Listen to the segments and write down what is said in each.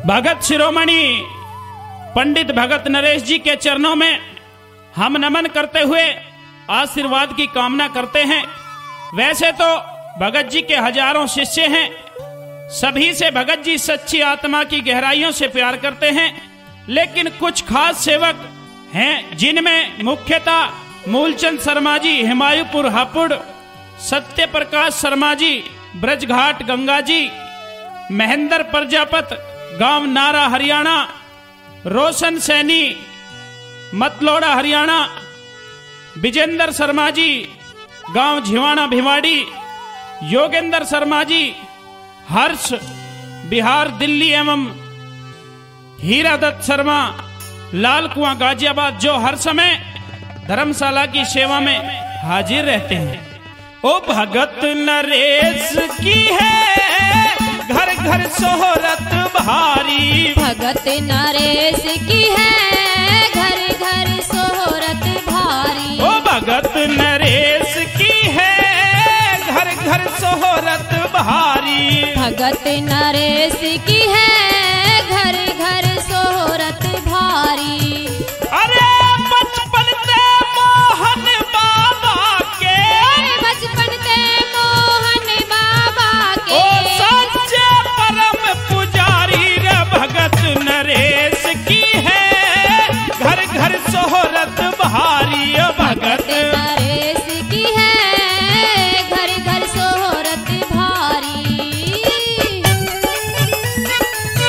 भगत शिरोमणि पंडित भगत नरेश जी के चरणों में हम नमन करते हुए आशीर्वाद की कामना करते हैं। वैसे तो भगत जी के हजारों शिष्य हैं, सभी से भगत जी सच्ची आत्मा की गहराइयों से प्यार करते हैं, लेकिन कुछ खास सेवक हैं जिनमें मुख्यतः मूलचंद शर्मा जी हिमायूपुर हापुड़, सत्य प्रकाश शर्मा जी ब्रजघाट गंगा जी, महेंद्र प्रजापत गांव नारा हरियाणा, रोशन सैनी मतलोड़ा हरियाणा, विजेंद्र शर्मा जी गांव झिवाना भिवाड़ी, योगेंद्र शर्मा जी हर्ष बिहार दिल्ली एवं हीरा दत्त शर्मा लाल कुआं गाजियाबाद, जो हर समय धर्मशाला की सेवा में हाजिर रहते हैं। ओ भगत नरेश की है घर घर शोहरत भारी, भगत नरेश की है घर घर शोहरत भारी। ओ भगत नरेश की है घर घर शोहरत भारी, भगत नरेश की है घर घर शोहरत भारी। अरे बचपन ते मोहन बाबा के, बचपन ते मोहन बाबा के, ओ सच्चे परम पुजारी रे भगत नरेश की है घर घर शोहरत भारी। भगत नरेश की है घर घर शोहरत भारी।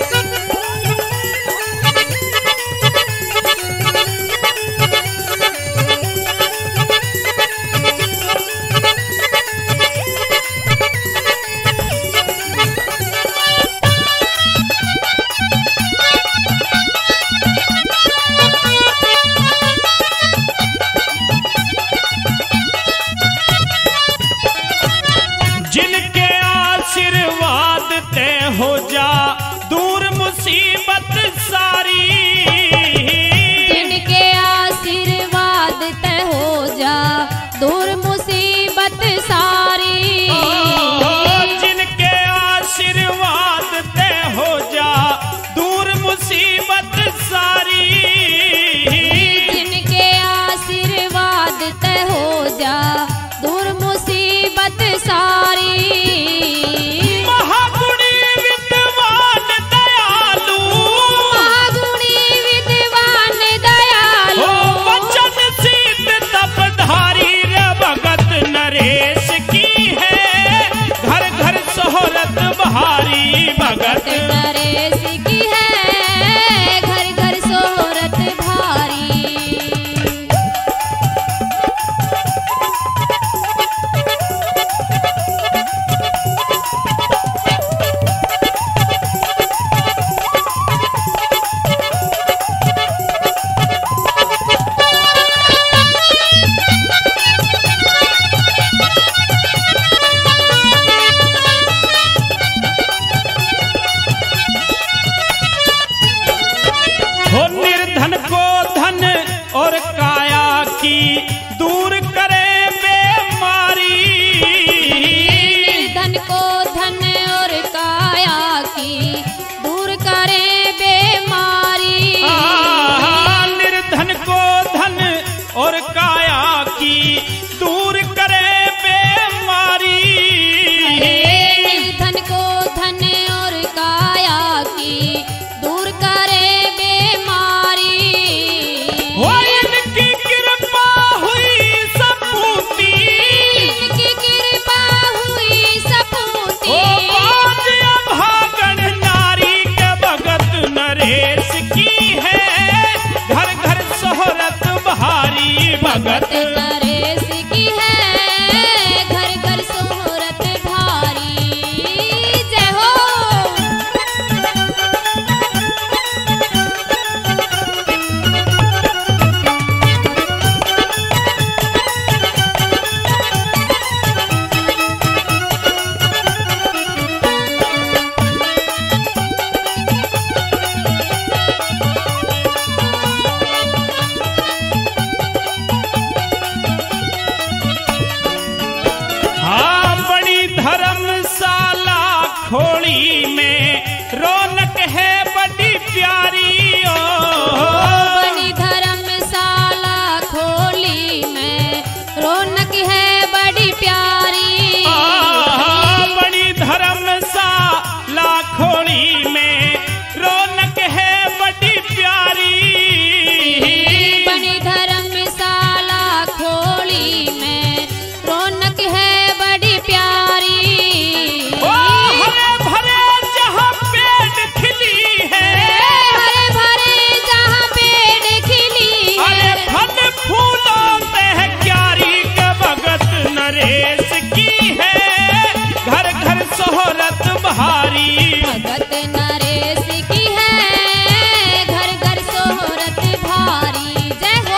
प्यारी ओ बनी धर्मशाला खोली में रौनक है बड़ी प्यारी। बड़ी धर्मशाला खोली में रौनक है बड़ी प्यारी। बनी धर्मशाला खोली में रौनक है बड़ी प्यारी। ओ हरे भरे जहाँ पेड़ खिली है, हरे भरे जहाँ पेड़ खिली अरे है, फल फूलों से क्यारी के भगत नरेश की है घर घर शोहरत बहारी। भगत नरेश की है घर घर शोहरत भारी। जय हो।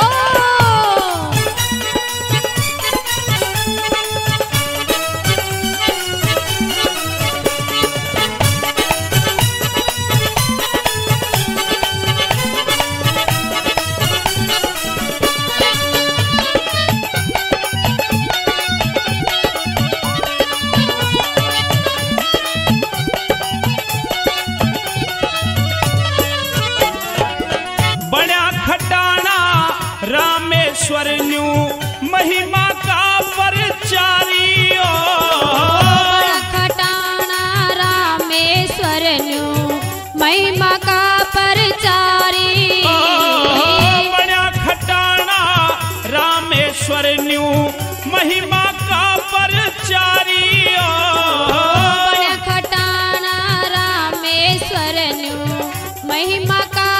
बड़ा खटाना रामेश्वर न्यू महिमा का परचारी ओ बड़ा खटाना रामेश्वर न्यू महिमा का परचारी। बड़ा खटाना रामेश्वर न्यू महिमा का परचारी ओ बड़ा खटाना रामेश्वर न्यू महिमा का